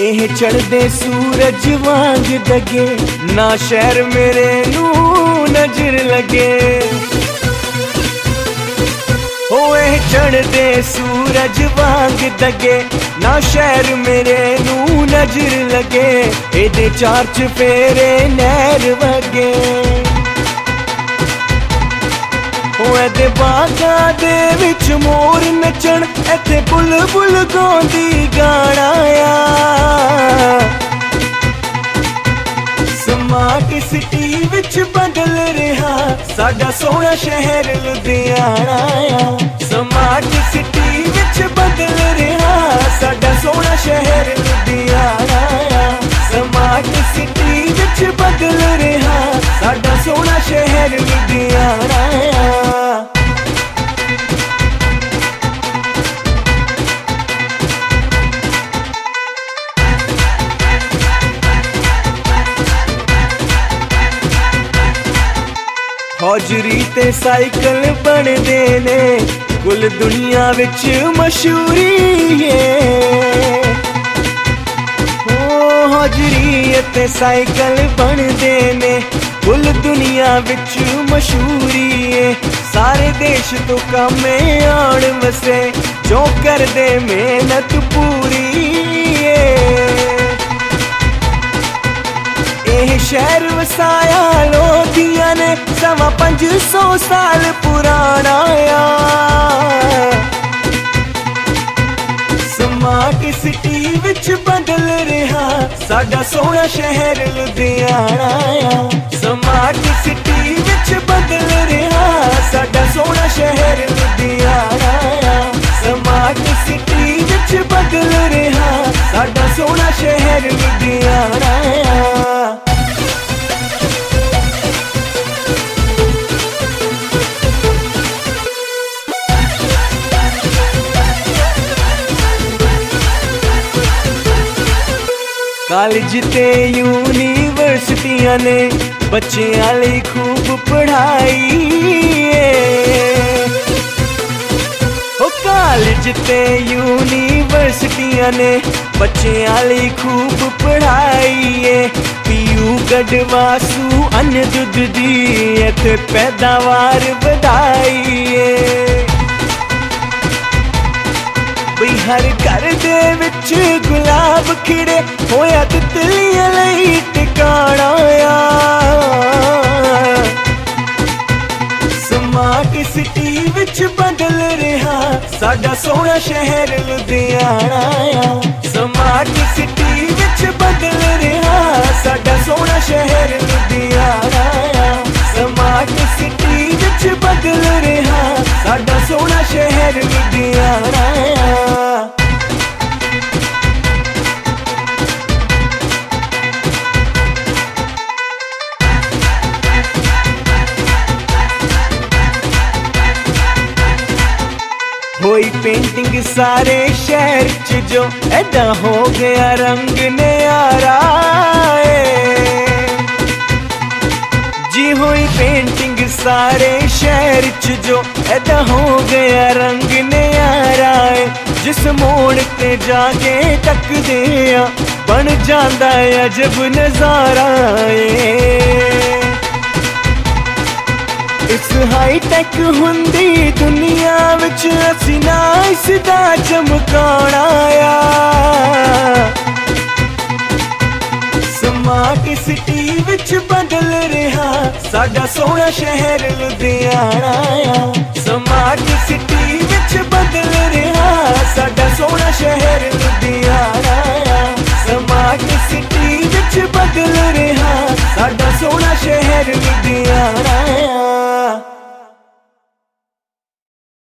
ਇਹ ਚੜ੍ਹਦੇ ਸੂਰਜ ਵਾਂਗ ਦਗੇ, ਨਾ ਸ਼ਹਿਰ ਮੇਰੇ ਨੂੰ ਨਜ਼ਰ ਲੱਗੇ। ਉਹ ਇਹ ਚੜ੍ਹਦੇ ਸੂਰਜ ਵਾਂਗ ਦਗੇ, ਨਾ ਸ਼ਹਿਰ ਮੇਰੇ ਨੂੰ ਨਜ਼ਰ ਲੱਗੇ। ਇਹਦੇ ਚਾਰ ਚੁਫੇਰੇ ਨਹਿਰ ਵਗੇ, ਇਹਦੇ ਬਾਗਾਂ ਦੇ ਵਿੱਚ ਮੋਰ ਨੱਚਣ, ਇੱਥੇ ਬੁਲਬੁਲ ਗਾਉਂਦੀ ਗਾਣਾ ਆ। ਸਮਾਰਟ ਸਿਟੀ ਵਿੱਚ ਬਦਲ ਰਿਹਾ ਸਾਡਾ ਸੋਹਣਾ ਸ਼ਹਿਰ ਲੁਧਿਆਣਾ ਆ। ਸਮਾਰਟ ਸਿਟੀ ਵਿੱਚ ਬਦਲ ਰਿਹਾ ਸਾਡਾ ਸੋਹਣਾ ਸ਼ਹਿਰ ਲੁਧਿਆਣਾ ਆ। ਸਮਾਰਟ ਸਿਟੀ ਵਿੱਚ ਬਦਲ ਰਿਹਾ ਸਾਡਾ ਸੋਹਣਾ ਸ਼ਹਿਰ ਲੁਧਿਆਣਾ ਆ। ਹੌਜਰੀ ਤੇ ਸਾਈਕਲ ਬਣਦੇ ਨੇ, ਕੁੱਲ ਦੁਨੀਆ ਵਿੱਚ ਮਸ਼ਹੂਰੀ ਏ। ਹੌਜਰੀ ਤੇ ਸਾਈਕਲ ਬਣਦੇ ਨੇ, ਕੁੱਲ ਦੁਨੀਆ ਵਿੱਚ ਮਸ਼ਹੂਰੀ ਏ। ਸਾਰੇ ਦੇਸ਼ ਤੋਂ ਕੰਮ ਆਉਣ ਵਸੇ, ਜੋ ਕਰਦੇ ਮਿਹਨਤ ਪੂਰੀ ਏ। ਇਹ ਸ਼ਹਿਰ ਵਸਾਇਆ ਲੋਧੀਆਂ ਨੇ, 500 ਸਾਲ ਪੁਰਾਣਾ ਆ। ਸਮਾਰਟ ਸਿਟੀ ਵਿੱਚ ਬਦਲ ਰਿਹਾ ਸਾਡਾ ਸੋਹਣਾ ਸ਼ਹਿਰ ਲੁਧਿਆਣਾ ਆ। ਸਮਾਰਟ ਸਿਟੀ ਵਿੱਚ ਬਦਲ ਰਿਹਾ ਸਾਡਾ ਸੋਹਣਾ ਸ਼ਹਿਰ ਲੁਧਿਆਣਾ ਆ। ਸਮਾਰਟ ਸਿਟੀ ਵਿੱਚ ਬਦਲ ਰਿਹਾ ਸਾਡਾ ਸੋਹਣਾ ਸ਼ਹਿਰ ਲੁਧਿਆਣਾ ਆ। ਕਾਲਜ ਤੇ ਯੂਨੀਵਰਸਿਟੀਆਂ ਨੇ ਬੱਚਿਆਂ ਲਈ ਖੂਬ ਪੜ੍ਹਾਈ ਏ। ਉਹ ਕਾਲਜ ਤੇ ਯੂਨੀਵਰਸਿਟੀਆਂ ਨੇ ਬੱਚਿਆਂ ਲਈ ਖੂਬ ਪੜ੍ਹਾਈ ਏ। ਪੀਯੂ ਗੜਵਾਸੂ ਅੰਨ ਦੁੱਧ ਦੀ ਇੱਥੇ ਪੈਦਾਵਾਰ ਵਧਾਈ ਏ। ਬਈ ਹਰ ਘਰ ਦੇ ਵਿੱਚ ਗੁਲਾਬ ਖਿੜੇ, ਹੋਇਆ ਤਿਤਲੀਆਂ ਲਈ ਟਿਕਾਣਾ ਆ। ਸਮਾਰਟ ਸਿਟੀ ਵਿੱਚ ਬਦਲ ਰਿਹਾ ਸਾਡਾ ਸੋਹਣਾ ਸ਼ਹਿਰ ਲੁਧਿਆਣਾ ਆ। ਸਮਾਰਟ ਸਿਟੀ ਵਿੱਚ ਬਦਲ ਰਿਹਾ ਸਾਡਾ ਸੋਹਣਾ ਸ਼ਹਿਰ ਲੁਧਿਆਣਾ ਆ। ਸਮਾਰਟ ਸਿਟੀ ਵਿੱਚ ਬਦਲ ਰਿਹਾ ਸਾਡਾ ਸੋਹਣਾ ਸ਼ਹਿਰ ਲੁਧਿਆਣਾ ਆ। ਹੋਈ ਪੇਂਟਿੰਗ ਸਾਰੇ ਸ਼ਹਿਰ ਚ, ਜੋ ਐਦਾਂ ਹੋ ਗਿਆ ਰੰਗ ਨਿਆਰਾ ਏ। ਜੀ ਹੋਈ ਪੇਂਟਿੰਗ ਸਾਰੇ ਸ਼ਹਿਰ ਚ, ਜੋ ਐਦਾਂ ਹੋ ਗਿਆ ਰੰਗ ਨਿਆਰਾ ਏ। ਜਿਸ ਮੋੜ ਤੇ ਜਾ ਕੇ ਤੱਕਦੇ ਆ ਬਣ ਜਾਂਦਾ ਅਜਬ ਨਜ਼ਾਰਾ ਏ। ਇਸ ਹਾਈਟੈਕ ਹੁੰਦੀ ਦੁਨੀਆ ਵਿੱਚ ਅਸੀਂ ਨਾ ਇਸ ਦਾ ਚਮਕਾਉਣਾ ਆ। ਸਮਾਰਟ ਸਿਟੀ ਵਿੱਚ ਬਦਲ ਰਿਹਾ ਸਾਡਾ ਸੋਹਣਾ ਸ਼ਹਿਰ ਲੁਧਿਆਣਾ ਆ। ਸਮਾਰਟ ਸਿਟੀ ਵਿੱਚ ਬਦਲ ਰਿਹਾ ਸਾਡਾ ਸੋਹਣਾ ਸ਼ਹਿਰ ਲੁਧਿਆਣਾ ਆ। ਸਮਾਰਟ ਸਿਟੀ ਵਿੱਚ ਬਦਲ ਰਿਹਾ ਸਾਡਾ ਸੋਹਣਾ ਸ਼ਹਿਰ ਲੁਧਿਆਣਾ।